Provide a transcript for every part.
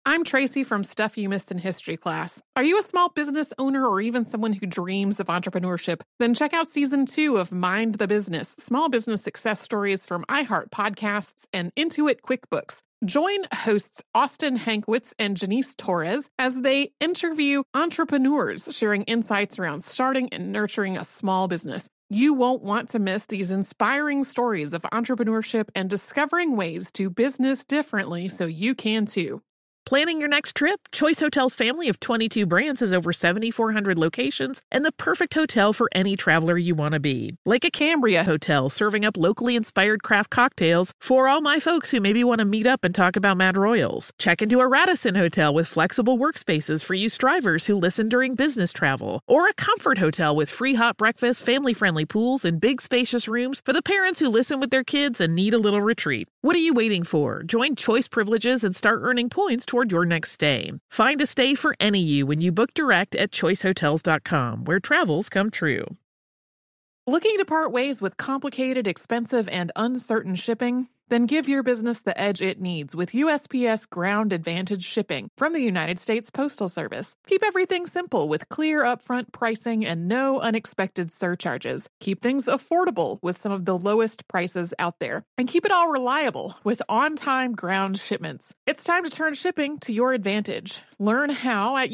I'm Tracy from Stuff You Missed in History class. Are you a small business owner or even someone who dreams of entrepreneurship? Then check out Season 2 of Mind the Business, small business success stories from iHeart Podcasts and Intuit QuickBooks. Join hosts Austin Hankwitz and Janice Torres as they interview entrepreneurs sharing insights around starting and nurturing a small business. You won't want to miss these inspiring stories of entrepreneurship and discovering ways to business differently so you can too. Planning your next trip? Choice Hotels' family of 22 brands has over 7,400 locations and the perfect hotel for any traveler you want to be. Like a Cambria Hotel, serving up locally inspired craft cocktails for all my folks who maybe want to meet up and talk about Mad Royals. Check into a Radisson Hotel with flexible workspaces for you strivers who listen during business travel. Or a Comfort Hotel with free hot breakfast, family-friendly pools, and big spacious rooms for the parents who listen with their kids and need a little retreat. What are you waiting for? Join Choice Privileges and start earning points toward your next stay. Find a stay for any you when you book direct at choicehotels.com, where travels come true. Looking to part ways with complicated, expensive, and uncertain shipping? Then give your business the edge it needs with USPS Ground Advantage shipping from the United States Postal Service. Keep everything simple with clear upfront pricing and no unexpected surcharges. Keep things affordable with some of the lowest prices out there. And keep it all reliable with on-time ground shipments. It's time to turn shipping to your advantage. Learn how at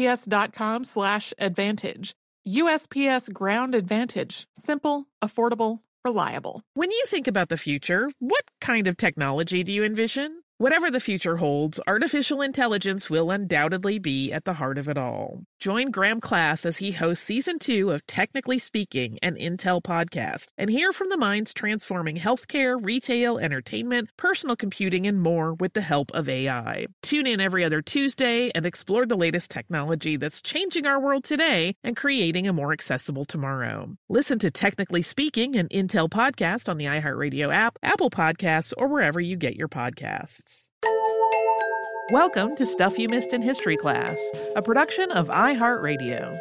USPS.com/advantage. USPS Ground Advantage. Simple, affordable, reliable. When you think about the future, what kind of technology do you envision? Whatever the future holds, artificial intelligence will undoubtedly be at the heart of it all. Join Graham Class as he hosts Season 2 of Technically Speaking, an Intel podcast, and hear from the minds transforming healthcare, retail, entertainment, personal computing, and more with the help of AI. Tune in every other Tuesday and explore the latest technology that's changing our world today and creating a more accessible tomorrow. Listen to Technically Speaking, an Intel podcast on the iHeartRadio app, Apple Podcasts, or wherever you get your podcasts. Welcome to Stuff You Missed in History class, a production of iHeartRadio.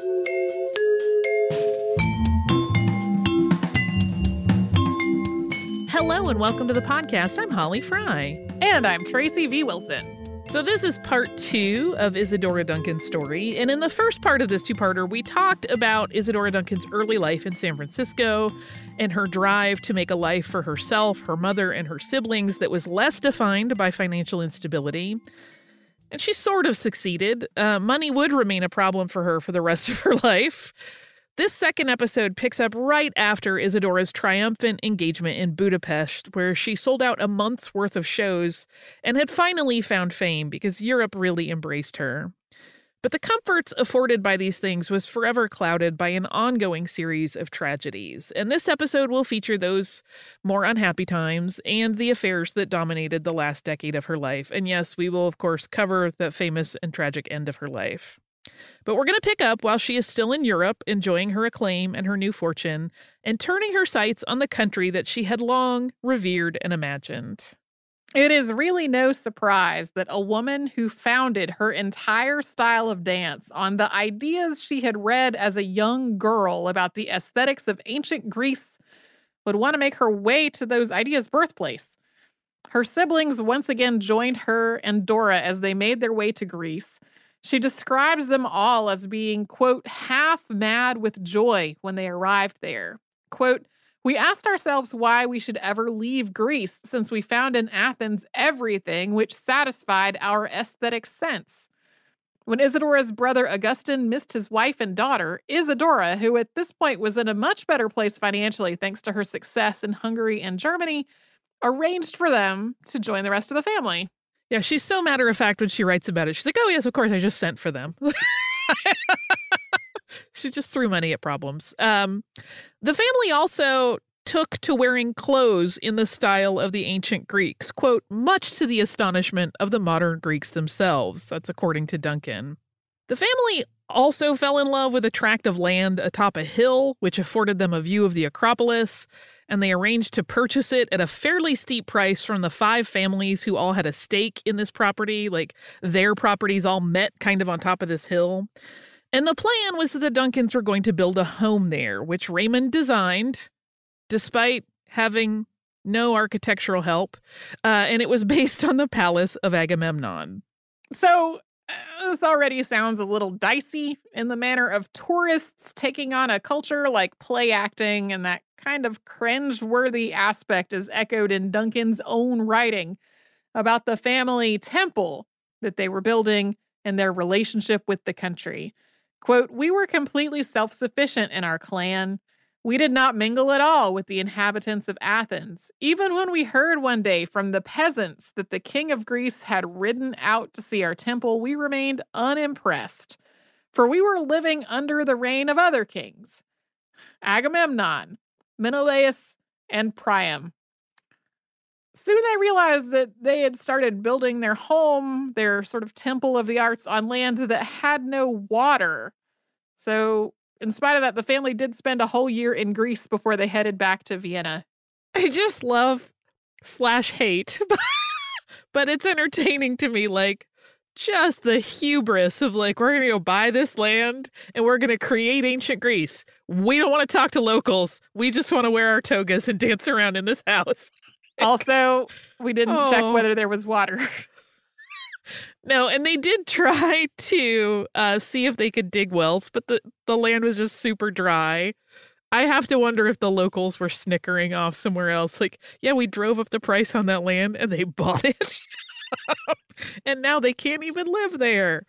Hello and welcome to the podcast. I'm Holly Fry. And I'm Tracy V. Wilson. So this is part 2 of Isadora Duncan's story. And in the first part of this two-parter, we talked about Isadora Duncan's early life in San Francisco and her drive to make a life for herself, her mother, and her siblings that was less defined by financial instability. And she sort of succeeded. Money would remain a problem for her for the rest of her life. This second episode picks up right after Isadora's triumphant engagement in Budapest, where she sold out a month's worth of shows and had finally found fame because Europe really embraced her. But the comforts afforded by these things was forever clouded by an ongoing series of tragedies. And this episode will feature those more unhappy times and the affairs that dominated the last decade of her life. And yes, we will, of course, cover the famous and tragic end of her life. But we're going to pick up while she is still in Europe, enjoying her acclaim and her new fortune, and turning her sights on the country that she had long revered and imagined. It is really no surprise that a woman who founded her entire style of dance on the ideas she had read as a young girl about the aesthetics of ancient Greece would want to make her way to those ideas' birthplace. Her siblings once again joined her and Dora as they made their way to Greece. She describes them all as being, quote, half mad with joy when they arrived there. Quote, we asked ourselves why we should ever leave Greece since we found in Athens everything which satisfied our aesthetic sense. When Isadora's brother Augustin missed his wife and daughter, Isadora, who at this point was in a much better place financially thanks to her success in Hungary and Germany, arranged for them to join the rest of the family. Yeah, she's so matter-of-fact when she writes about it. She's like, oh, yes, of course, I just sent for them. She just threw money at problems. The family also took to wearing clothes in the style of the ancient Greeks, quote, much to the astonishment of the modern Greeks themselves. That's according to Duncan. The family also fell in love with a tract of land atop a hill, which afforded them a view of the Acropolis, and they arranged to purchase it at a fairly steep price from the 5 families who all had a stake in this property. Like, their properties all met kind of on top of this hill. And the plan was that the Duncans were going to build a home there, which Raymond designed, despite having no architectural help, and it was based on the palace of Agamemnon. So, this already sounds a little dicey in the manner of tourists taking on a culture like play acting, and that kind of cringe-worthy aspect is echoed in Duncan's own writing about the family temple that they were building and their relationship with the country. Quote, "We were completely self-sufficient in our clan. We did not mingle at all with the inhabitants of Athens. Even when we heard one day from the peasants that the king of Greece had ridden out to see our temple, we remained unimpressed, for we were living under the reign of other kings, Agamemnon, Menelaus, and Priam. Soon they realized that they had started building their home, their sort of temple of the arts, on land that had no water. So, in spite of that, the family did spend a whole year in Greece before they headed back to Vienna." I just love slash hate, but it's entertaining to me, like, just the hubris of, like, we're going to go buy this land and we're going to create ancient Greece. We don't want to talk to locals. We just want to wear our togas and dance around in this house. Also, we didn't check whether there was water. No, and they did try to see if they could dig wells, but the land was just super dry. I have to wonder if the locals were snickering off somewhere else. Like, yeah, we drove up the price on that land and they bought it. And now they can't even live there.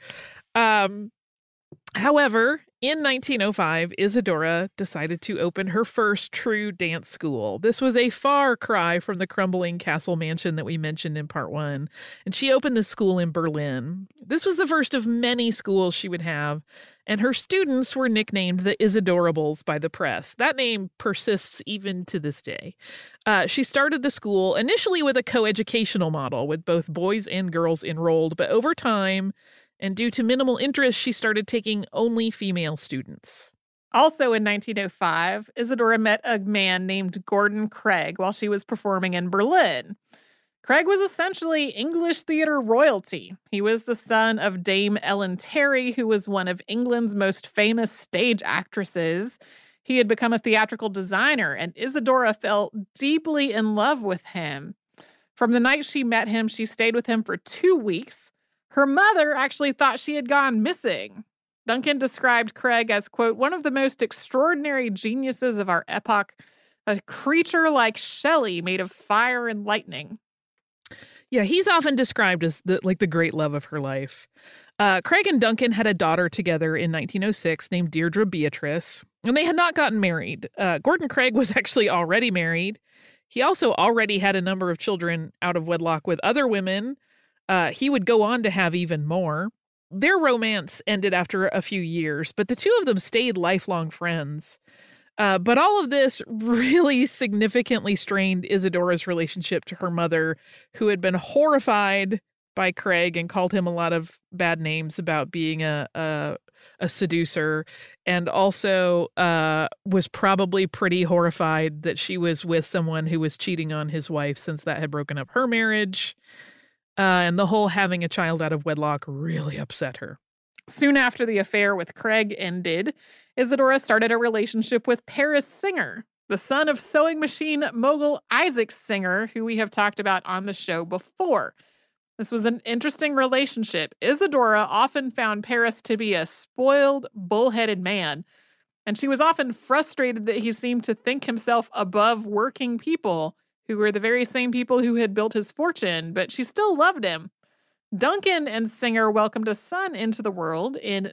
However, in 1905, Isadora decided to open her first true dance school. This was a far cry from the crumbling castle mansion that we mentioned in part 1, and she opened the school in Berlin. This was the first of many schools she would have, and her students were nicknamed the Isadorables by the press. That name persists even to this day. She started the school initially with a coeducational model with both boys and girls enrolled, but over time, and due to minimal interest, she started taking only female students. Also in 1905, Isadora met a man named Gordon Craig while she was performing in Berlin. Craig was essentially English theater royalty. He was the son of Dame Ellen Terry, who was one of England's most famous stage actresses. He had become a theatrical designer, and Isadora fell deeply in love with him. From the night she met him, she stayed with him for 2 weeks. Her mother actually thought she had gone missing. Duncan described Craig as, quote, "one of the most extraordinary geniuses of our epoch, a creature like Shelley made of fire and lightning." Yeah, he's often described as the great love of her life. Craig and Duncan had a daughter together in 1906 named Deirdre Beatrice, and they had not gotten married. Gordon Craig was actually already married. He also already had a number of children out of wedlock with other women. He would go on to have even more. Their romance ended after a few years, but the two of them stayed lifelong friends. But all of this really significantly strained Isadora's relationship to her mother, who had been horrified by Craig and called him a lot of bad names about being a seducer, and also was probably pretty horrified that she was with someone who was cheating on his wife, since that had broken up her marriage. And the whole having a child out of wedlock really upset her. Soon after the affair with Craig ended, Isadora started a relationship with Paris Singer, the son of sewing machine mogul Isaac Singer, who we have talked about on the show before. This was an interesting relationship. Isadora often found Paris to be a spoiled, bullheaded man, and she was often frustrated that he seemed to think himself above working people, who were the very same people who had built his fortune, but she still loved him. Duncan and Singer welcomed a son into the world in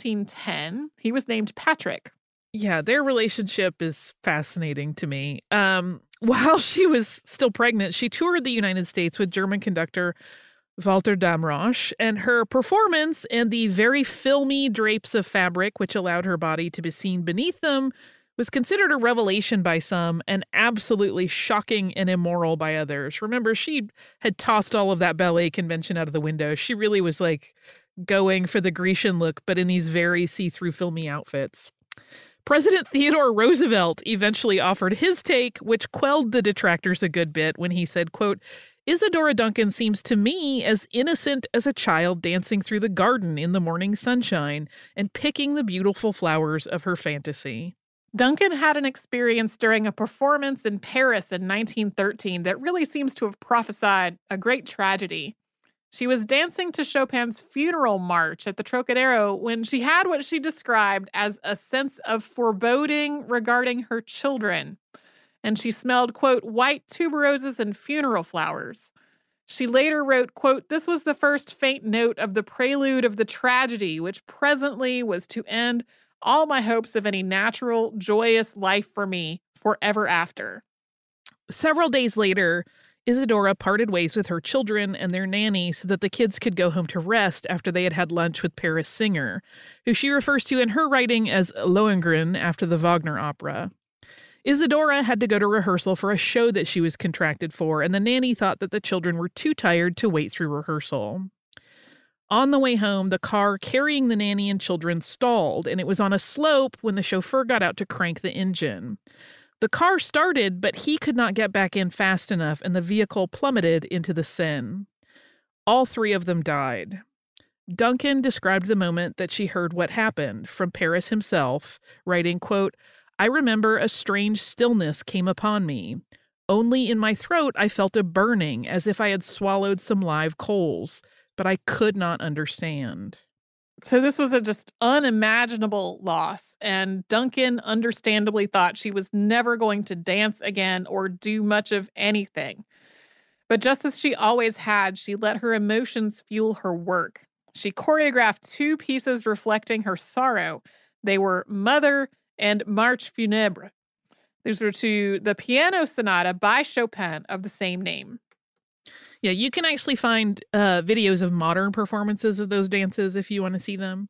1910. He was named Patrick. Yeah, their relationship is fascinating to me. While she was still pregnant, she toured the United States with German conductor Walter Damrosch, and her performance and the very filmy drapes of fabric, which allowed her body to be seen beneath them, was considered a revelation by some and absolutely shocking and immoral by others. Remember, she had tossed all of that ballet convention out of the window. She really was like going for the Grecian look, but in these very see-through filmy outfits. President Theodore Roosevelt eventually offered his take, which quelled the detractors a good bit when he said, quote, "Isadora Duncan seems to me as innocent as a child dancing through the garden in the morning sunshine and picking the beautiful flowers of her fantasy." Duncan had an experience during a performance in Paris in 1913 that really seems to have prophesied a great tragedy. She was dancing to Chopin's funeral march at the Trocadero when she had what she described as a sense of foreboding regarding her children. And she smelled, quote, white tuberoses and funeral flowers. She later wrote, quote, this was the first faint note of the prelude of the tragedy, which presently was to end all my hopes of any natural, joyous life for me forever after. Several days later, Isadora parted ways with her children and their nanny so that the kids could go home to rest after they had had lunch with Paris Singer, who she refers to in her writing as Lohengrin after the Wagner opera. Isadora had to go to rehearsal for a show that she was contracted for, and the nanny thought that the children were too tired to wait through rehearsal. On the way home, the car carrying the nanny and children stalled, and it was on a slope when the chauffeur got out to crank the engine. The car started, but he could not get back in fast enough, and the vehicle plummeted into the Seine. All three of them died. Duncan described the moment that she heard what happened from Paris himself, writing, quote, I remember a strange stillness came upon me. Only in my throat I felt a burning, as if I had swallowed some live coals, but I could not understand. So this was a just unimaginable loss, and Duncan understandably thought she was never going to dance again or do much of anything. But just as she always had, she let her emotions fuel her work. She choreographed 2 pieces reflecting her sorrow. They were Mother and Marche Funèbre. These were to the piano sonata by Chopin of the same name. Yeah, you can actually find videos of modern performances of those dances if you want to see them.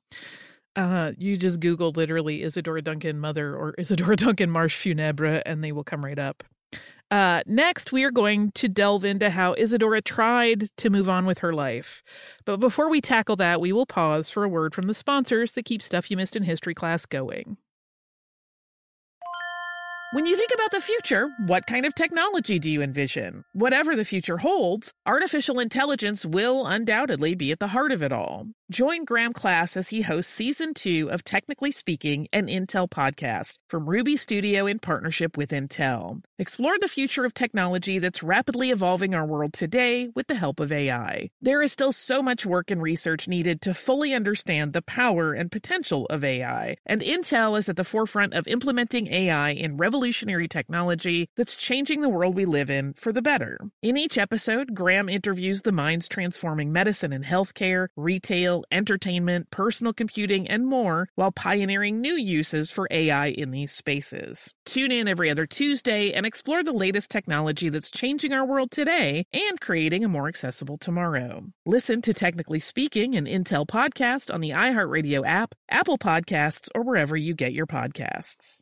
You just Google literally Isadora Duncan Mother or Isadora Duncan Marche Funèbre, and they will come right up. Next, we are going to delve into how Isadora tried to move on with her life. But before we tackle that, we will pause for a word from the sponsors that keep Stuff You Missed in History Class going. When you think about the future, what kind of technology do you envision? Whatever the future holds, artificial intelligence will undoubtedly be at the heart of it all. Join Graham Class as he hosts Season 2 of Technically Speaking, an Intel podcast from Ruby Studio in partnership with Intel. Explore the future of technology that's rapidly evolving our world today with the help of AI. There is still so much work and research needed to fully understand the power and potential of AI, and Intel is at the forefront of implementing AI in revolutionary technology that's changing the world we live in for the better. In each episode, Graham interviews the minds transforming medicine and healthcare, retail, entertainment, personal computing, and more, while pioneering new uses for AI in these spaces. Tune in every other Tuesday and explore the latest technology that's changing our world today and creating a more accessible tomorrow. Listen to Technically Speaking, an Intel podcast on the iHeartRadio app, Apple Podcasts, or wherever you get your podcasts.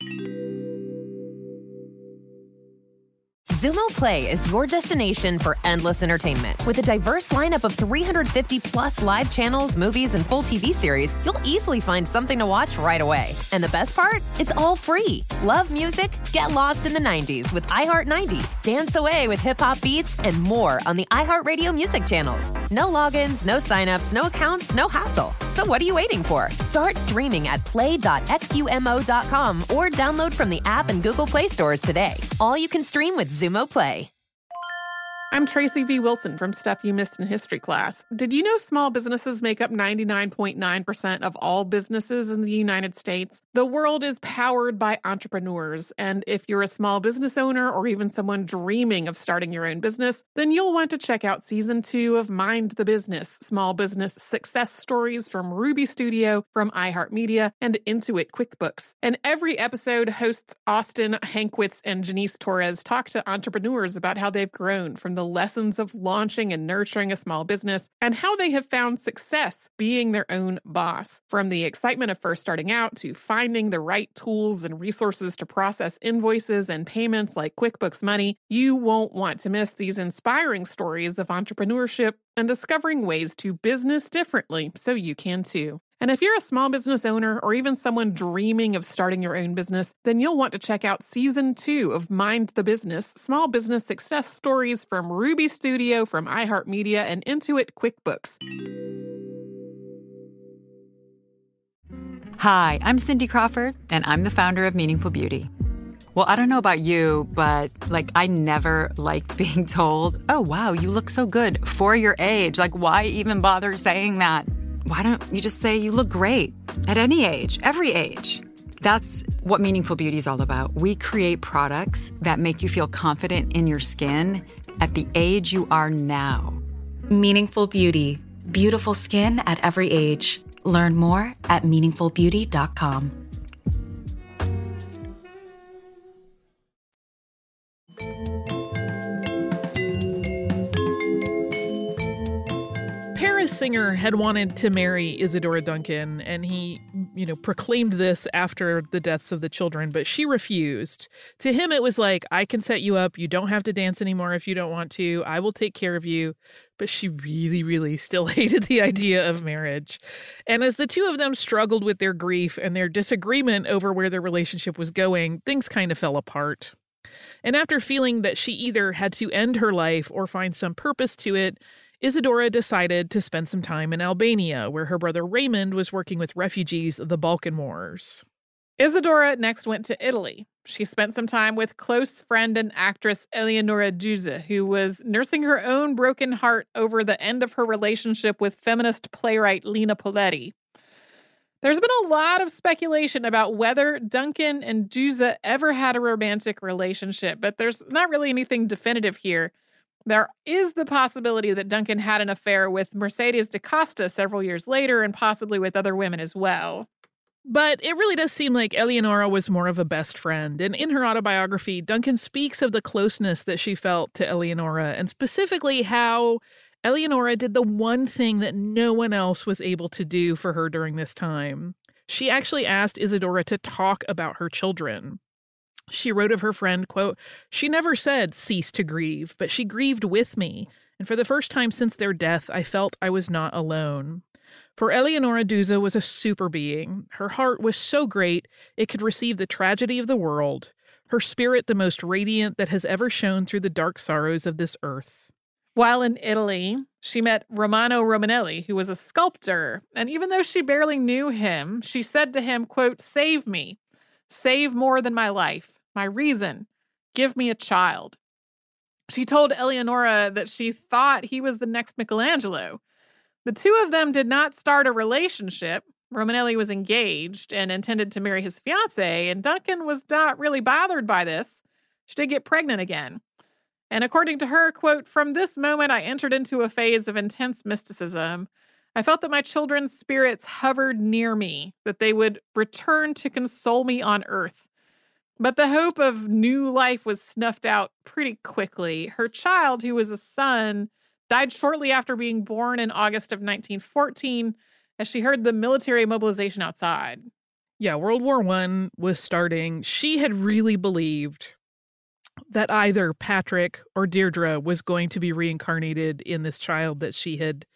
Xumo Play is your destination for endless entertainment. With a diverse lineup of 350-plus live channels, movies, and full TV series, you'll easily find something to watch right away. And the best part? It's all free. Love music? Get lost in the 90s with iHeart 90s. Dance away with hip-hop beats and more on the iHeartRadio music channels. No logins, no signups, no accounts, no hassle. So what are you waiting for? Start streaming at play.xumo.com or download from the app and Google Play stores today. All you can stream with Xumo Play. I'm Tracy V. Wilson from Stuff You Missed in History Class. Did you know small businesses make up 99.9% of all businesses in the United States? The world is powered by entrepreneurs, and if you're a small business owner or even someone dreaming of starting your own business, then you'll want to check out Season 2 of Mind the Business, Small Business Success Stories from Ruby Studio, from iHeartMedia, and Intuit QuickBooks. And every episode, hosts Austin Hankwitz and Janice Torres talk to entrepreneurs about how they've grown from the lessons of launching and nurturing a small business and how they have found success being their own boss. From the excitement of first starting out to finding the right tools and resources to process invoices and payments like QuickBooks Money, you won't want to miss these inspiring stories of entrepreneurship and discovering ways to business differently so you can too. And if you're a small business owner or even someone dreaming of starting your own business, then you'll want to check out Season 2 of Mind the Business, Small Business Success Stories from Ruby Studio, from iHeartMedia, and Intuit QuickBooks. Hi, I'm Cindy Crawford, and I'm the founder of Meaningful Beauty. Well, I don't know about you, but like I never liked being told, oh, wow, you look so good for your age. Like, why even bother saying that? Why don't you just say you look great at any age, every age? That's what Meaningful Beauty is all about. We create products that make you feel confident in your skin at the age you are now. Meaningful Beauty. Beautiful skin at every age. Learn more at meaningfulbeauty.com. Paris Singer had wanted to marry Isadora Duncan, and he, proclaimed this after the deaths of the children, but she refused. To him, it was like, I can set you up. You don't have to dance anymore if you don't want to. I will take care of you. But she really, really still hated the idea of marriage. And as the two of them struggled with their grief and their disagreement over where their relationship was going, things kind of fell apart. And after feeling that she either had to end her life or find some purpose to it, Isadora decided to spend some time in Albania, where her brother Raymond was working with refugees of the Balkan Wars. Isadora next went to Italy. She spent some time with close friend and actress Eleonora Duse, who was nursing her own broken heart over the end of her relationship with feminist playwright Lina Poletti. There's been a lot of speculation about whether Duncan and Duse ever had a romantic relationship, but there's not really anything definitive here. There is the possibility that Duncan had an affair with Mercedes da Costa several years later and possibly with other women as well. But it really does seem like Eleonora was more of a best friend. And in her autobiography, Duncan speaks of the closeness that she felt to Eleonora, and specifically how Eleonora did the one thing that no one else was able to do for her during this time. She actually asked Isadora to talk about her children. She wrote of her friend, quote, "She never said, 'Cease to grieve,' but she grieved with me. And for the first time since their death, I felt I was not alone." For Eleonora Duse was a super being. Her heart was so great it could receive the tragedy of the world, her spirit the most radiant that has ever shone through the dark sorrows of this earth. While in Italy, she met Romano Romanelli, who was a sculptor. And even though she barely knew him, she said to him, quote, "Save me. Save more than my life, my reason. Give me a child." She told Eleonora that she thought he was the next Michelangelo. The two of them did not start a relationship. Romanelli was engaged and intended to marry his fiancée, and Duncan was not really bothered by this. She did get pregnant again. And according to her, quote, "From this moment, I entered into a phase of intense mysticism. I felt that my children's spirits hovered near me, that they would return to console me on earth. But the hope of new life was snuffed out pretty quickly. Her child, who was a son, died shortly after being born in August of 1914 as she heard the military mobilization outside." Yeah, World War I was starting. She had really believed that either Patrick or Deirdre was going to be reincarnated in this child that she had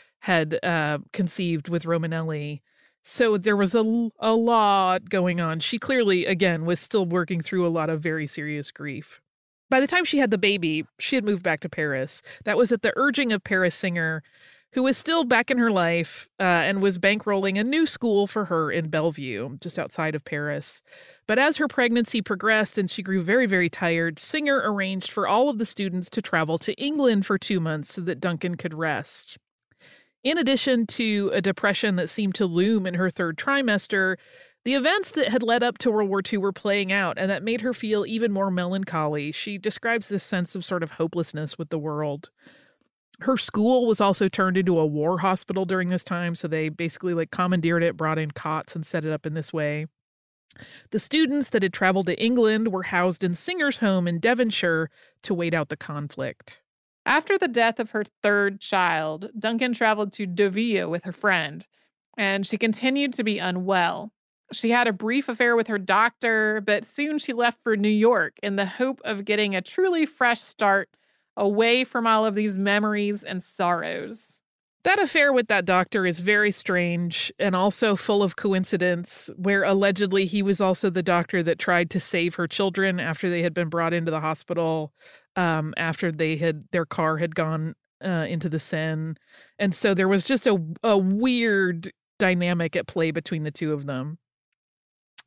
conceived with Romanelli. So there was a lot going on. She clearly, again, was still working through a lot of very serious grief. By the time she had the baby, she had moved back to Paris. That was at the urging of Paris Singer, who was still back in her life and was bankrolling a new school for her in Bellevue, just outside of Paris. But as her pregnancy progressed and she grew very, very tired, Singer arranged for all of the students to travel to England for 2 months so that Duncan could rest. In addition to a depression that seemed to loom in her third trimester, the events that had led up to World War II were playing out, and that made her feel even more melancholy. She describes this sense of sort of hopelessness with the world. Her school was also turned into a war hospital during this time, so they basically commandeered it, brought in cots, and set it up in this way. The students that had traveled to England were housed in Singer's home in Devonshire to wait out the conflict. After the death of her third child, Duncan traveled to Deauville with her friend, and she continued to be unwell. She had a brief affair with her doctor, but soon she left for New York in the hope of getting a truly fresh start away from all of these memories and sorrows. That affair with that doctor is very strange and also full of coincidence, where allegedly he was also the doctor that tried to save her children after they had been brought into the hospital, after their car had gone into the Seine. And so there was just a weird dynamic at play between the two of them.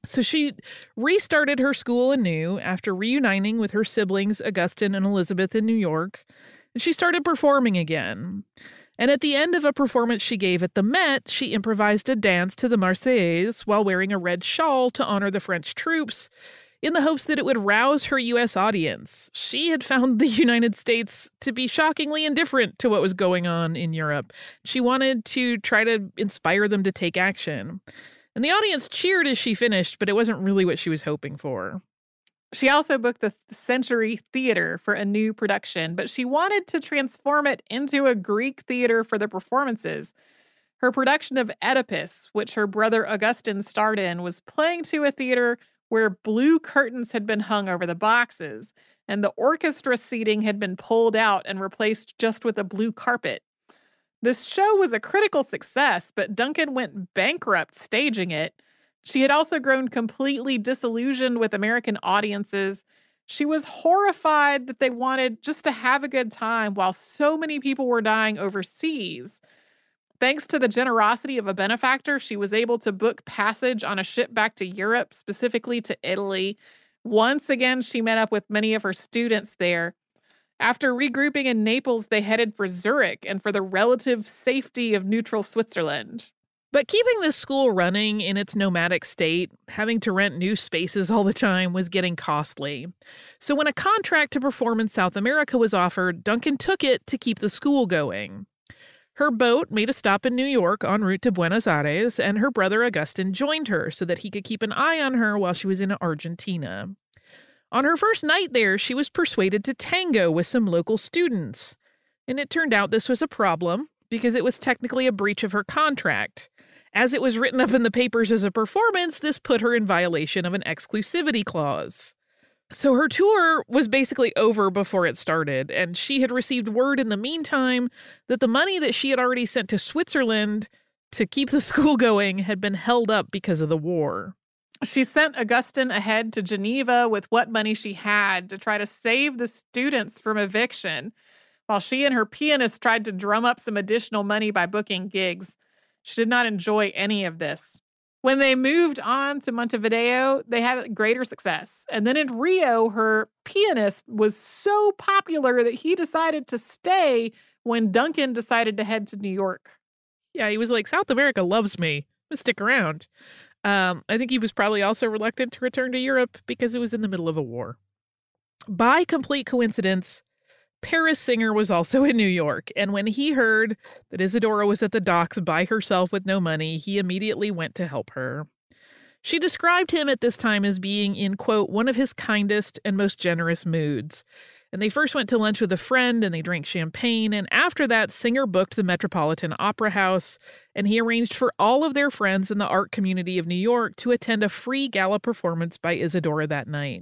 So she restarted her school anew after reuniting with her siblings, Augustine and Elizabeth, in New York, and she started performing again. And at the end of a performance she gave at the Met, she improvised a dance to the Marseillaise while wearing a red shawl to honor the French troops, in the hopes that it would rouse her U.S. audience. She had found the United States to be shockingly indifferent to what was going on in Europe. She wanted to try to inspire them to take action. And the audience cheered as she finished, but it wasn't really what she was hoping for. She also booked the Century Theater for a new production, but she wanted to transform it into a Greek theater for the performances. Her production of Oedipus, which her brother Augustine starred in, was playing to a theater where blue curtains had been hung over the boxes, and the orchestra seating had been pulled out and replaced just with a blue carpet. This show was a critical success, but Duncan went bankrupt staging it. She had also grown completely disillusioned with American audiences. She was horrified that they wanted just to have a good time while so many people were dying overseas. Thanks to the generosity of a benefactor, she was able to book passage on a ship back to Europe, specifically to Italy. Once again, she met up with many of her students there. After regrouping in Naples, they headed for Zurich and for the relative safety of neutral Switzerland. But keeping this school running in its nomadic state, having to rent new spaces all the time, was getting costly. So when a contract to perform in South America was offered, Duncan took it to keep the school going. Her boat made a stop in New York en route to Buenos Aires, and her brother Augustine joined her so that he could keep an eye on her while she was in Argentina. On her first night there, she was persuaded to tango with some local students. And it turned out this was a problem because it was technically a breach of her contract. As it was written up in the papers as a performance, this put her in violation of an exclusivity clause. So her tour was basically over before it started, and she had received word in the meantime that the money that she had already sent to Switzerland to keep the school going had been held up because of the war. She sent Augustine ahead to Geneva with what money she had to try to save the students from eviction, while she and her pianist tried to drum up some additional money by booking gigs. She did not enjoy any of this. When they moved on to Montevideo, they had greater success. And then in Rio, her pianist was so popular that he decided to stay when Duncan decided to head to New York. Yeah, he was like, South America loves me. I'm gonna stick around. I think he was probably also reluctant to return to Europe because it was in the middle of a war. By complete coincidence, Paris Singer was also in New York, and when he heard that Isadora was at the docks by herself with no money, he immediately went to help her. She described him at this time as being in, quote, one of his kindest and most generous moods. And they first went to lunch with a friend, and they drank champagne, and after that, Singer booked the Metropolitan Opera House, and he arranged for all of their friends in the art community of New York to attend a free gala performance by Isadora that night.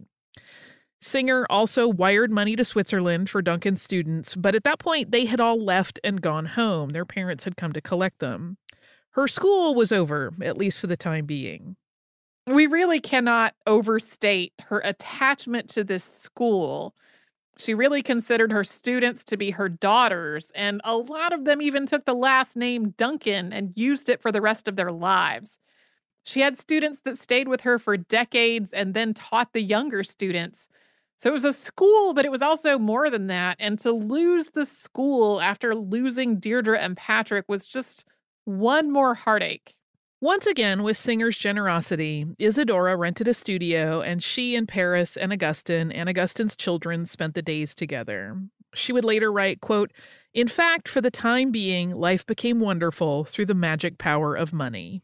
Singer also wired money to Switzerland for Duncan's students, but at that point, they had all left and gone home. Their parents had come to collect them. Her school was over, at least for the time being. We really cannot overstate her attachment to this school. She really considered her students to be her daughters, and a lot of them even took the last name Duncan and used it for the rest of their lives. She had students that stayed with her for decades and then taught the younger students. So it was a school, but it was also more than that. And to lose the school after losing Deirdre and Patrick was just one more heartache. Once again, with Singer's generosity, Isadora rented a studio, and she and Paris and Augustine's children spent the days together. She would later write, quote, "In fact, for the time being, life became wonderful through the magic power of money."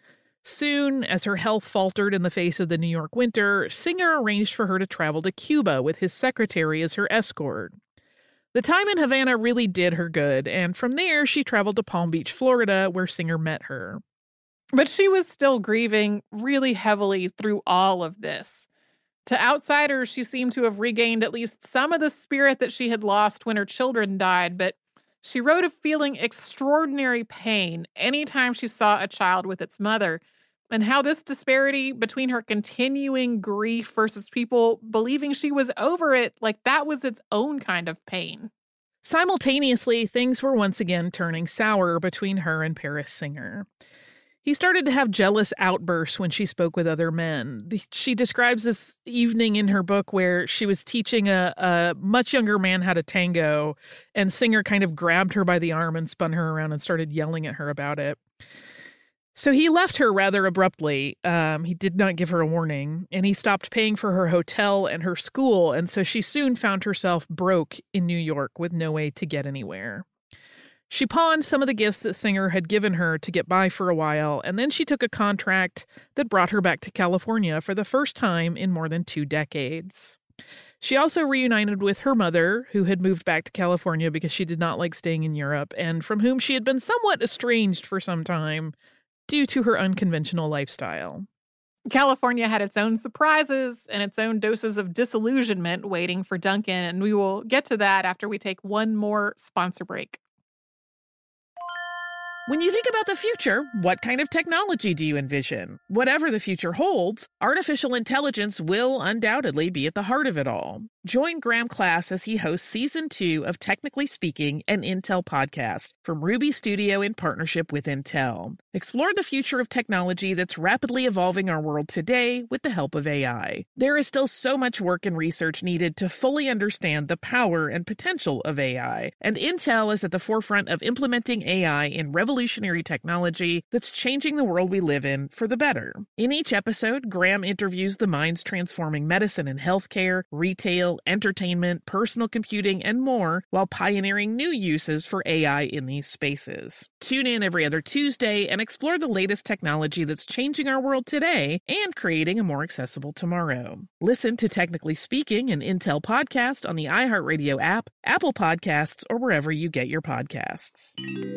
Soon, as her health faltered in the face of the New York winter, Singer arranged for her to travel to Cuba with his secretary as her escort. The time in Havana really did her good, and from there she traveled to Palm Beach, Florida, where Singer met her. But she was still grieving really heavily through all of this. To outsiders, she seemed to have regained at least some of the spirit that she had lost when her children died, but she wrote of feeling extraordinary pain anytime she saw a child with its mother, and how this disparity between her continuing grief versus people believing she was over it, like that was its own kind of pain. Simultaneously, things were once again turning sour between her and Paris Singer. He started to have jealous outbursts when she spoke with other men. She describes this evening in her book where she was teaching a much younger man how to tango, and Singer kind of grabbed her by the arm and spun her around and started yelling at her about it. So he left her rather abruptly. He did not give her a warning, and he stopped paying for her hotel and her school, and so she soon found herself broke in New York with no way to get anywhere. She pawned some of the gifts that Singer had given her to get by for a while, and then she took a contract that brought her back to California for the first time in more than 2 decades. She also reunited with her mother, who had moved back to California because she did not like staying in Europe, and from whom she had been somewhat estranged for some time due to her unconventional lifestyle. California had its own surprises and its own doses of disillusionment waiting for Duncan, and we will get to that after we take one more sponsor break. When you think about the future, what kind of technology do you envision? Whatever the future holds, artificial intelligence will undoubtedly be at the heart of it all. Join Graham Class as he hosts Season 2 of Technically Speaking, an Intel podcast from Ruby Studio in partnership with Intel. Explore the future of technology that's rapidly evolving our world today with the help of AI. There is still so much work and research needed to fully understand the power and potential of AI, and Intel is at the forefront of implementing AI in revolutionary technology that's changing the world we live in for the better. In each episode, Graham interviews the minds transforming medicine and healthcare, retail, entertainment, personal computing, and more, while pioneering new uses for AI in these spaces. Tune in every other Tuesday and explore the latest technology that's changing our world today and creating a more accessible tomorrow. Listen to Technically Speaking, an Intel podcast on the iHeartRadio app, Apple Podcasts, or wherever you get your podcasts.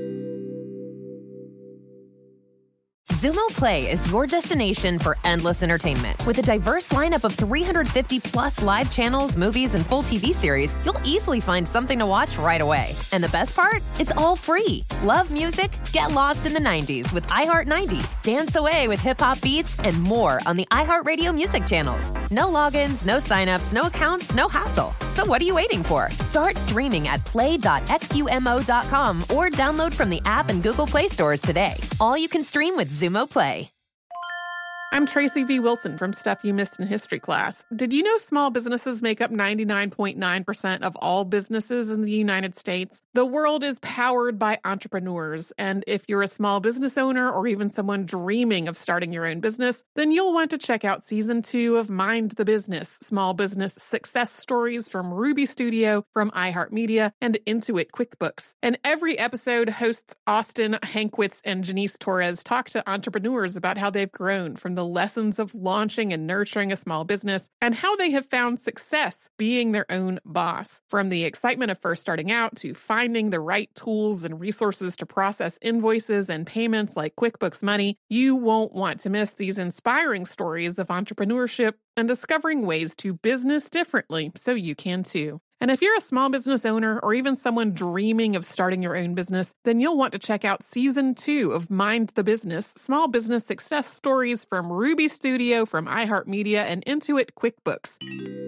Zumo Play is your destination for endless entertainment. With a diverse lineup of 350 plus live channels, movies, and full TV series, you'll easily find something to watch right away. And the best part? It's all free. Love music? Get lost in the 90s with iHeart 90s, dance away with hip-hop beats, and more on the iHeartRadio music channels. No logins, no signups, no accounts, no hassle. So what are you waiting for? Start streaming at play.xumo.com or download from the app and Google Play stores today. All you can stream with Zumo Play. I'm Tracy V. Wilson from Stuff You Missed in History Class. Did you know small businesses make up 99.9% of all businesses in the United States? The world is powered by entrepreneurs, and if you're a small business owner or even someone dreaming of starting your own business, then you'll want to check out Season 2 of Mind the Business, small business success stories from Ruby Studio, from iHeartMedia, and Intuit QuickBooks. And every episode, hosts Austin Hankwitz and Janice Torres talk to entrepreneurs about how they've grown from the lessons of launching and nurturing a small business and how they have found success being their own boss. From the excitement of first starting out to finding the right tools and resources to process invoices and payments like QuickBooks Money, you won't want to miss these inspiring stories of entrepreneurship and discovering ways to business differently so you can too. And if you're a small business owner or even someone dreaming of starting your own business, then you'll want to check out Season 2 of Mind the Business, small business success stories from Ruby Studio, from iHeartMedia, and Intuit QuickBooks.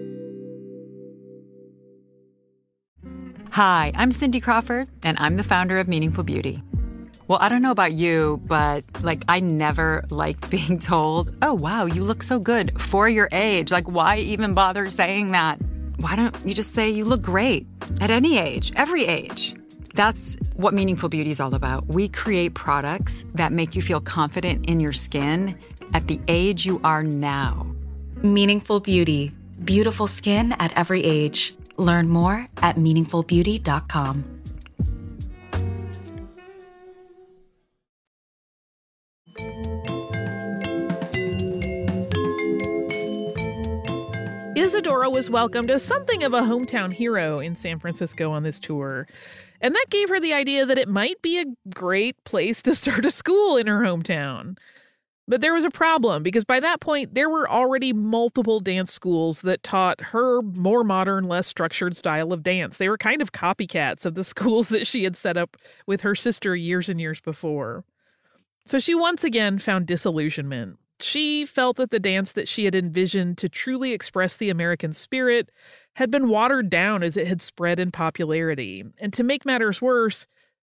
Hi, I'm Cindy Crawford, and I'm the founder of Meaningful Beauty. Well, I don't know about you, but I never liked being told, oh, wow, you look so good for your age. Why even bother saying that? Why don't you just say you look great at any age, every age? That's what Meaningful Beauty is all about. We create products that make you feel confident in your skin at the age you are now. Meaningful Beauty. Beautiful skin at every age. Learn more at meaningfulbeauty.com. Isadora was welcomed as something of a hometown hero in San Francisco on this tour, and that gave her the idea that it might be a great place to start a school in her hometown. But there was a problem, because by that point, there were already multiple dance schools that taught her more modern, less structured style of dance. They were kind of copycats of the schools that she had set up with her sister years and years before. So she once again found disillusionment. She felt that the dance that she had envisioned to truly express the American spirit had been watered down as it had spread in popularity. And to make matters worse,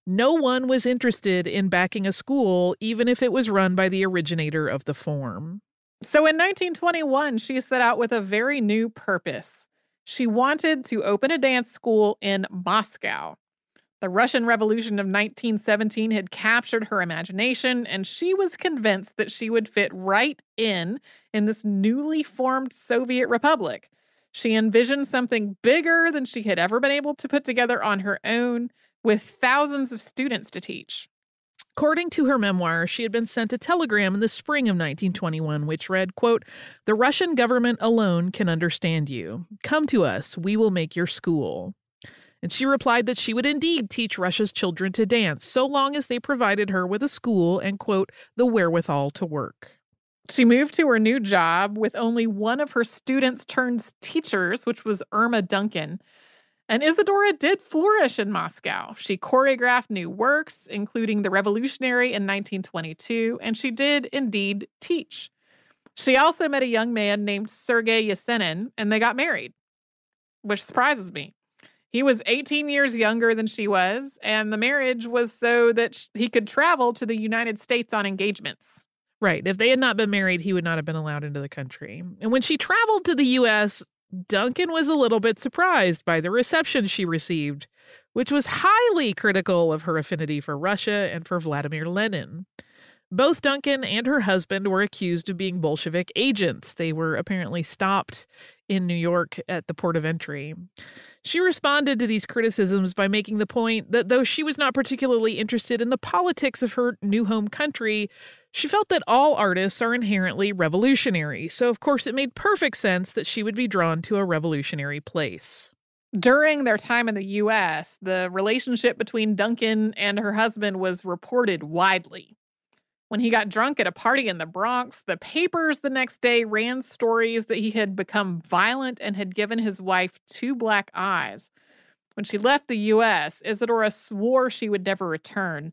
No one was interested in backing a school, even if it was run by the originator of the form. So in 1921, she set out with a very new purpose. She wanted to open a dance school in Moscow. The Russian Revolution of 1917 had captured her imagination, and she was convinced that she would fit right in this newly formed Soviet republic. She envisioned something bigger than she had ever been able to put together on her own, with thousands of students to teach. According to her memoir, she had been sent a telegram in the spring of 1921, which read, quote, "The Russian government alone can understand you. Come to us. We will make your school." And she replied that she would indeed teach Russia's children to dance, so long as they provided her with a school and, quote, "the wherewithal to work." She moved to her new job with only one of her students turned teachers, which was Irma Duncan. And Isadora did flourish in Moscow. She choreographed new works, including The Revolutionary in 1922, and she did indeed teach. She also met a young man named Sergei Yesenin, and they got married, which surprises me. He was 18 years younger than she was, and the marriage was so that he could travel to the United States on engagements. Right. If they had not been married, he would not have been allowed into the country. And when she traveled to the U.S., Duncan was a little bit surprised by the reception she received, which was highly critical of her affinity for Russia and for Vladimir Lenin. Both Duncan and her husband were accused of being Bolshevik agents. They were apparently stopped in New York at the port of entry. She responded to these criticisms by making the point that though she was not particularly interested in the politics of her new home country, she felt that all artists are inherently revolutionary. So, of course, it made perfect sense that she would be drawn to a revolutionary place. During their time in the U.S., the relationship between Duncan and her husband was reported widely. When he got drunk at a party in the Bronx, the papers the next day ran stories that he had become violent and had given his wife 2 black eyes. When she left the U.S., Isadora swore she would never return.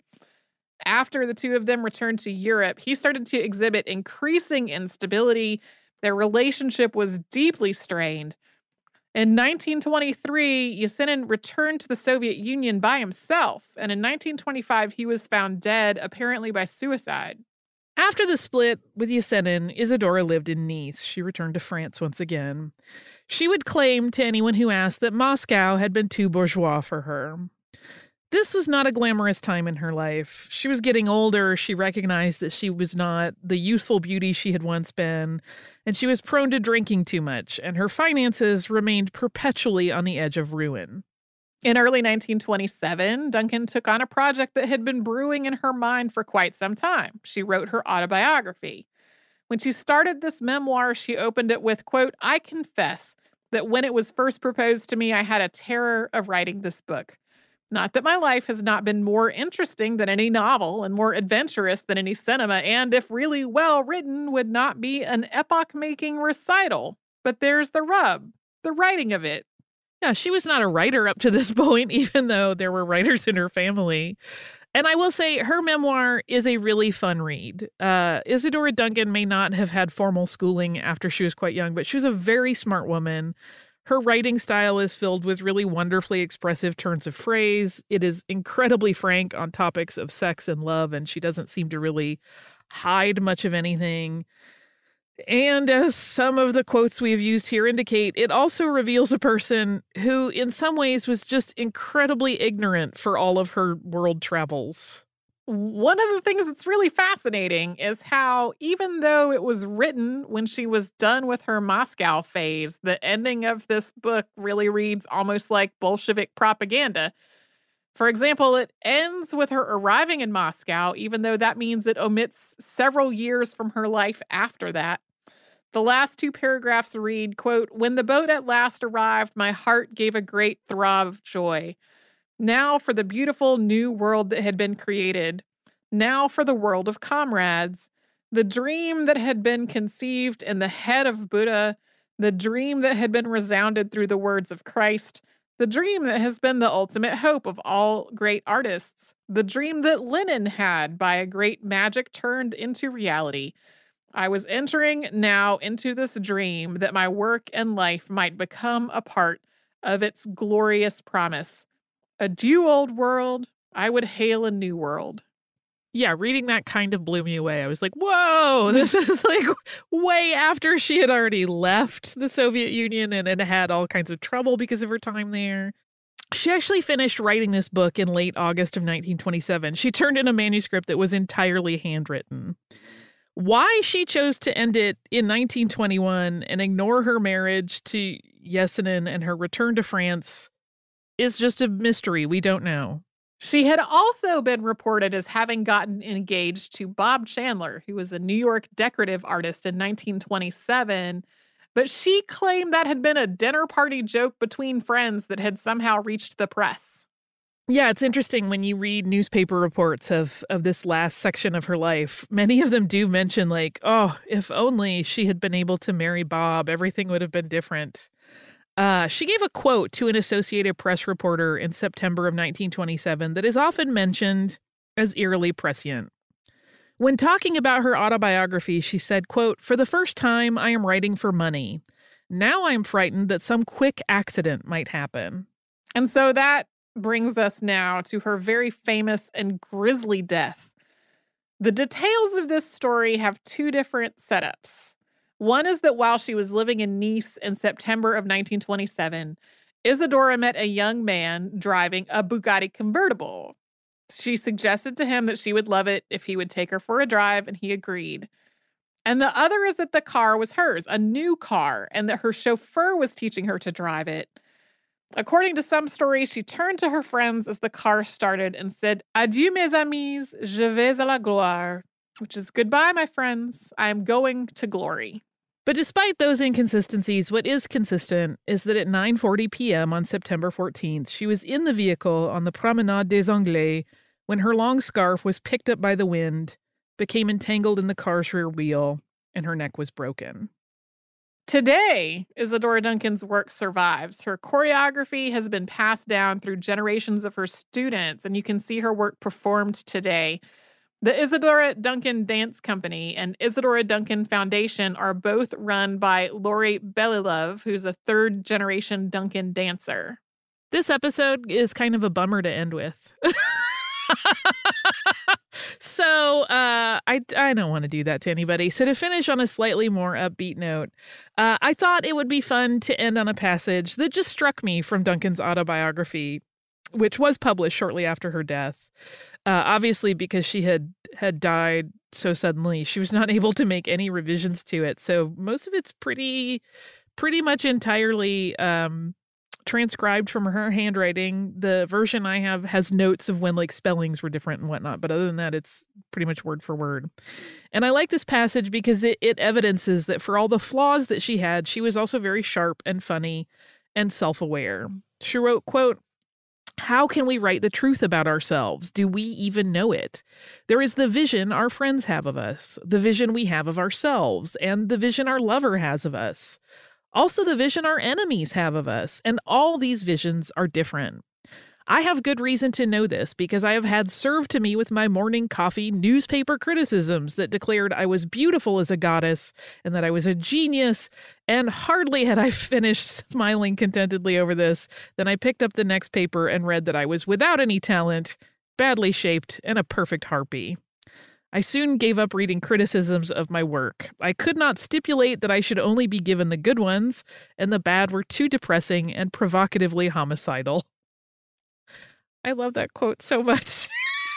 After the two of them returned to Europe, he started to exhibit increasing instability. Their relationship was deeply strained. In 1923, Yesenin returned to the Soviet Union by himself, and in 1925, he was found dead, apparently by suicide. After the split with Yesenin, Isadora lived in Nice. She returned to France once again. She would claim to anyone who asked that Moscow had been too bourgeois for her. This was not a glamorous time in her life. She was getting older. She recognized that she was not the youthful beauty she had once been, and she was prone to drinking too much, and her finances remained perpetually on the edge of ruin. In early 1927, Duncan took on a project that had been brewing in her mind for quite some time. She wrote her autobiography. When she started this memoir, she opened it with, quote, "I confess that when it was first proposed to me, I had a terror of writing this book. Not that my life has not been more interesting than any novel and more adventurous than any cinema, and if really well written, would not be an epoch-making recital. But there's the rub, the writing of it." Yeah, she was not a writer up to this point, even though there were writers in her family. And I will say her memoir is a really fun read. Isadora Duncan may not have had formal schooling after she was quite young, but she was a very smart woman. Her writing style is filled with really wonderfully expressive turns of phrase. It is incredibly frank on topics of sex and love, and she doesn't seem to really hide much of anything. And as some of the quotes we have used here indicate, it also reveals a person who, in some ways, was just incredibly ignorant for all of her world travels. One of the things that's really fascinating is how, even though it was written when she was done with her Moscow phase, the ending of this book really reads almost like Bolshevik propaganda. For example, it ends with her arriving in Moscow, even though that means it omits several years from her life after that. The last 2 paragraphs read, quote, "When the boat at last arrived, my heart gave a great throb of joy. Now for the beautiful new world that had been created. Now for the world of comrades. The dream that had been conceived in the head of Buddha. The dream that had been resounded through the words of Christ. The dream that has been the ultimate hope of all great artists. The dream that Lenin had by a great magic turned into reality. I was entering now into this dream that my work and life might become a part of its glorious promise. Adieu, old world. I would hail a new world. Yeah, reading that kind of blew me away. I was like, whoa, this is like way after she had already left the Soviet Union and had all kinds of trouble because of her time there. She actually finished writing this book in late August of 1927. She turned in a manuscript that was entirely handwritten. Why she chose to end it in 1921 and ignore her marriage to Yesenin and her return to France is just a mystery. We don't know. She had also been reported as having gotten engaged to Bob Chandler, who was a New York decorative artist in 1927, but she claimed that had been a dinner party joke between friends that had somehow reached the press. Yeah, it's interesting when you read newspaper reports of this last section of her life. Many of them do mention like, oh, if only she had been able to marry Bob, everything would have been different. She gave a quote to an Associated Press reporter in September of 1927 that is often mentioned as eerily prescient. When talking about her autobiography, she said, quote, "For the first time, I am writing for money. Now I'm frightened that some quick accident might happen." And so that brings us now to her very famous and grisly death. The details of this story have two different setups. One is that while she was living in Nice in September of 1927, Isadora met a young man driving a Bugatti convertible. She suggested to him that she would love it if he would take her for a drive, and he agreed. And the other is that the car was hers, a new car, and that her chauffeur was teaching her to drive it. According to some stories, she turned to her friends as the car started and said, "Adieu, mes amis, je vais à la gloire," which is goodbye, my friends, I am going to glory. But despite those inconsistencies, what is consistent is that at 9:40 p.m. on September 14th, she was in the vehicle on the Promenade des Anglais when her long scarf was picked up by the wind, became entangled in the car's rear wheel, and her neck was broken. Today, Isadora Duncan's work survives. Her choreography has been passed down through generations of her students, and you can see her work performed today. The Isadora Duncan Dance Company and Isadora Duncan Foundation are both run by Lori Belilove, who's a third-generation Duncan dancer. This episode is kind of a bummer to end with. So I don't want to do that to anybody. So to finish on a slightly more upbeat note, I thought it would be fun to end on a passage that just struck me from Duncan's autobiography, which was published shortly after her death. Obviously, because she had died so suddenly, she was not able to make any revisions to it. So most of it's pretty much entirely transcribed from her handwriting. The version I have has notes of when like spellings were different and whatnot. But other than that, it's pretty much word for word. And I like this passage because it evidences that for all the flaws that she had, she was also very sharp and funny and self-aware. She wrote, quote, "How can we write the truth about ourselves? Do we even know it? There is the vision our friends have of us, the vision we have of ourselves, and the vision our lover has of us. Also the vision our enemies have of us, and all these visions are different. I have good reason to know this because I have had served to me with my morning coffee newspaper criticisms that declared I was beautiful as a goddess and that I was a genius, and hardly had I finished smiling contentedly over this than I picked up the next paper and read that I was without any talent, badly shaped, and a perfect harpy. I soon gave up reading criticisms of my work. I could not stipulate that I should only be given the good ones, and the bad were too depressing and provocatively homicidal." I love that quote so much.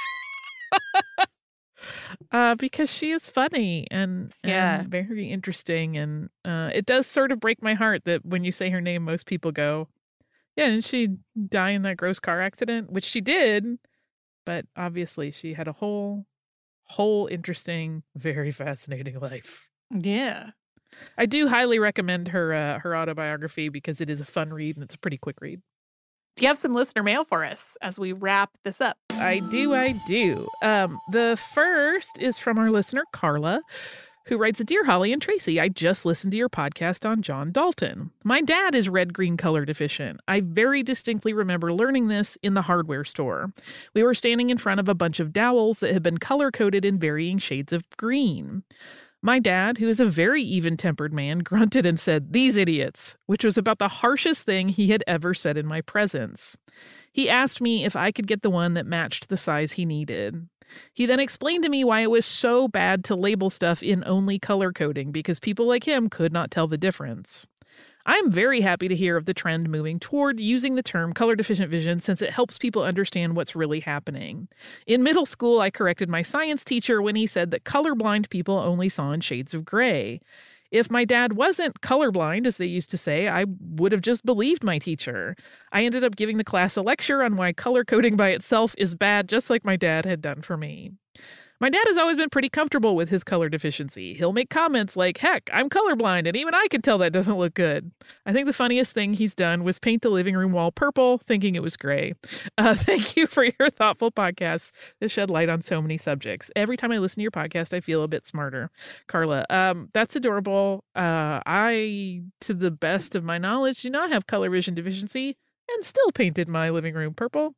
Because she is funny and very interesting. And it does sort of break my heart that when you say her name, most people go, yeah, didn't she die in that gross car accident? Which she did. But obviously she had a whole interesting, very fascinating life. Yeah. I do highly recommend her autobiography because it is a fun read and it's a pretty quick read. Do you have some listener mail for us as we wrap this up? I do. The first is from our listener, Carla, who writes, "Dear Holly and Tracy, I just listened to your podcast on John Dalton. My dad is red-green color deficient. I very distinctly remember learning this in the hardware store. We were standing in front of a bunch of dowels that had been color-coded in varying shades of green. My dad, who is a very even-tempered man, grunted and said, 'These idiots,' which was about the harshest thing he had ever said in my presence. He asked me if I could get the one that matched the size he needed. He then explained to me why it was so bad to label stuff in only color coding because people like him could not tell the difference. I'm very happy to hear of the trend moving toward using the term color deficient vision since it helps people understand what's really happening. In middle school, I corrected my science teacher when he said that colorblind people only saw in shades of gray. If my dad wasn't colorblind, as they used to say, I would have just believed my teacher. I ended up giving the class a lecture on why color coding by itself is bad, just like my dad had done for me. My dad has always been pretty comfortable with his color deficiency. He'll make comments like, heck, I'm colorblind, and even I can tell that doesn't look good. I think the funniest thing he's done was paint the living room wall purple, thinking it was gray. Thank you for your thoughtful podcasts that shed light on so many subjects. Every time I listen to your podcast, I feel a bit smarter. Carla, that's adorable. I, to the best of my knowledge, do not have color vision deficiency. And still painted my living room purple.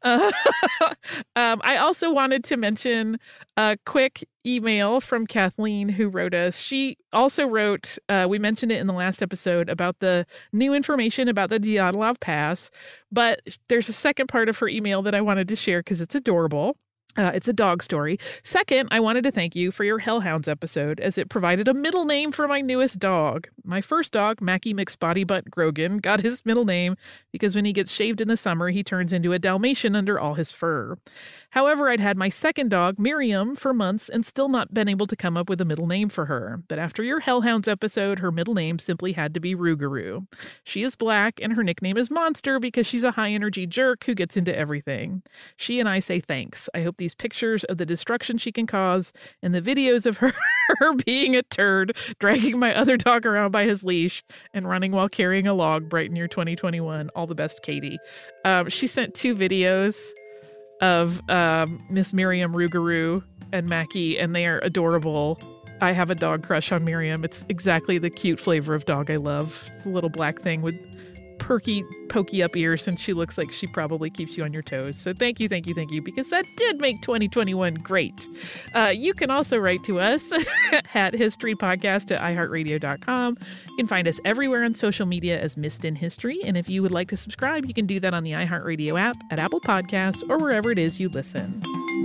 I also wanted to mention a quick email from Kathleen who wrote us. She also wrote, we mentioned it in the last episode, about the new information about the Dyatlov Pass, but there's a second part of her email that I wanted to share because it's adorable. It's a dog story. Second, I wanted to thank you for your Hellhounds episode, as it provided a middle name for my newest dog. My first dog, Mackie McSpottybutt Grogan, got his middle name because when he gets shaved in the summer, he turns into a Dalmatian under all his fur. However, I'd had my second dog, Miriam, for months and still not been able to come up with a middle name for her. But after your Hellhounds episode, her middle name simply had to be Rougarou. She is black, and her nickname is Monster because she's a high-energy jerk who gets into everything. She and I say thanks. I hope these pictures of the destruction she can cause and the videos of her being a turd, dragging my other dog around by his leash and running while carrying a log brighten your 2021. All the best, Katie. She sent 2 videos of Miss Miriam Rougarou and Mackie, and they are adorable. I have a dog crush on Miriam. It's exactly the cute flavor of dog I love. It's a little black thing with perky, pokey up ears, and she looks like she probably keeps you on your toes. So thank you, because that did make 2021 great. You can also write to us at historypodcast@iheartradio.com. You can find us everywhere on social media as Missed in History, and if you would like to subscribe, you can do that on the iHeartRadio app, at Apple Podcasts, or wherever it is you listen.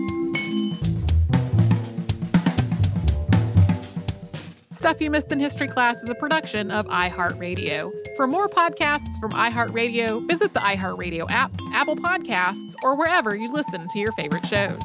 Stuff You Missed in History Class is a production of iHeartRadio. For more podcasts from iHeartRadio, visit the iHeartRadio app, Apple Podcasts, or wherever you listen to your favorite shows.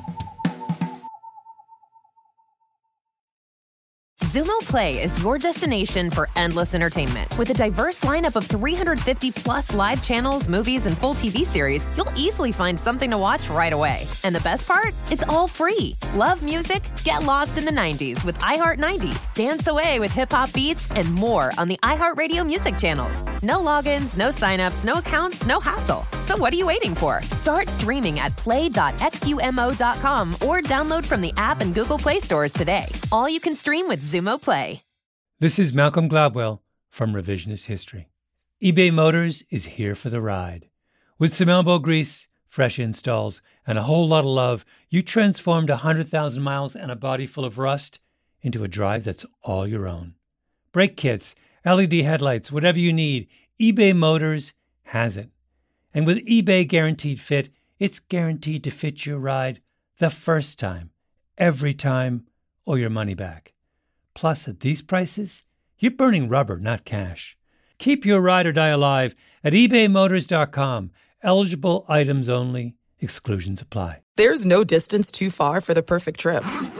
Zumo Play is your destination for endless entertainment. With a diverse lineup of 350 plus live channels, movies, and full TV series, you'll easily find something to watch right away. And the best part? It's all free. Love music? Get lost in the 90s with iHeart 90s, dance away with hip-hop beats, and more on the iHeartRadio music channels. No logins, no signups, no accounts, no hassle. So what are you waiting for? Start streaming at play.xumo.com or download from the app and Google Play stores today. All you can stream with Zumo Play. This is Malcolm Gladwell from Revisionist History. eBay Motors is here for the ride. With some elbow grease, fresh installs, and a whole lot of love, you transformed 100,000 miles and a body full of rust into a drive that's all your own. Brake kits, LED headlights, whatever you need, eBay Motors has it. And with eBay Guaranteed Fit, it's guaranteed to fit your ride the first time, every time, or your money back. Plus, at these prices, you're burning rubber, not cash. Keep your ride or die alive at ebaymotors.com. Eligible items only. Exclusions apply. There's no distance too far for the perfect trip.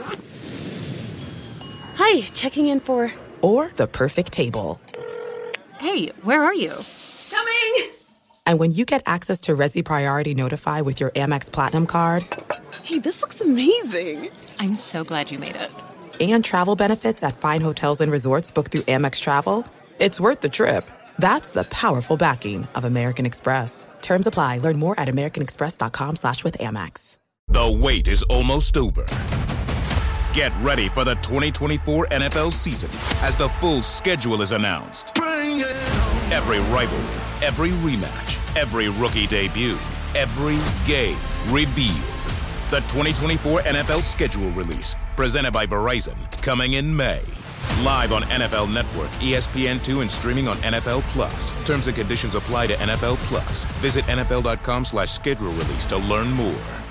Hi, checking in for... Or the perfect table. Hey, where are you? Coming! And when you get access to Resi Priority Notify with your Amex Platinum card... Hey, this looks amazing! I'm so glad you made it. And travel benefits at fine hotels and resorts booked through Amex Travel, it's worth the trip. That's the powerful backing of American Express. Terms apply. Learn more at americanexpress.com/withAmex. The wait is almost over. Get ready for the 2024 NFL season as the full schedule is announced. Every rivalry, every rematch, every rookie debut, every game revealed. The 2024 NFL schedule release, presented by Verizon, coming in May. Live on NFL Network, ESPN2, and streaming on NFL Plus. Terms and conditions apply to NFL Plus. Visit NFL.com/schedule release to learn more.